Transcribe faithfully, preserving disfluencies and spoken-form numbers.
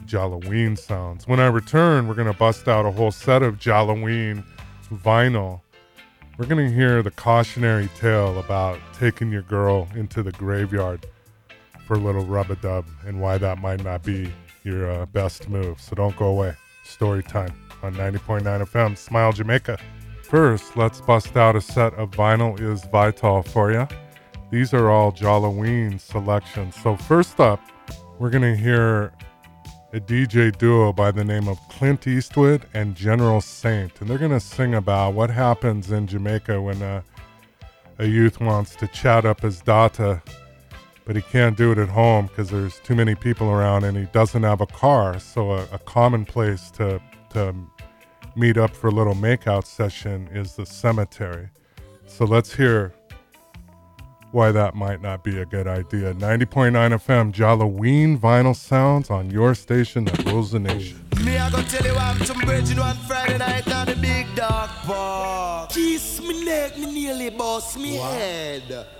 Jalloween sounds. When I return, we're going to bust out a whole set of Jalloween vinyl. We're going to hear the cautionary tale about taking your girl into the graveyard for a little rub-a-dub and why that might not be your uh, best move. So don't go away. Story time on ninety point nine F M, Smile Jamaica. First, let's bust out a set of Vinyl is Vital for you. These are all Jalloween selections. So first up, we're going to hear a D J duo by the name of Clint Eastwood and General Saint. And they're going to sing about what happens in Jamaica when uh, a youth wants to chat up his data, but he can't do it at home because there's too many people around and he doesn't have a car. So a, a common place to, to meet up for a little makeout session is the cemetery. So let's hear why that might not be a good idea. ninety point nine F M, Jalloween vinyl sounds on your station that rules the nation. Me, I gonna tell you I'm some bridging one Friday night on the big dog park. Kiss me neck, me nearly bust me head.